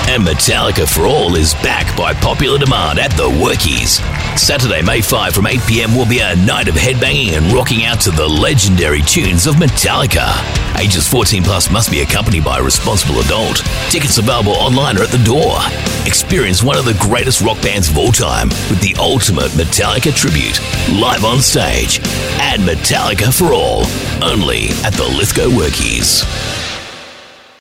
And Metallica for All is back by popular demand at the Workies. Saturday, May 5 from 8 p.m. will be a night of headbanging and rocking out to the legendary tunes of Metallica. Ages 14 plus must be accompanied by a responsible adult. Tickets available online or at the door. Experience one of the greatest rock bands of all time with the ultimate Metallica tribute, live on stage. Add Metallica for All, only at the Lithgow Workies.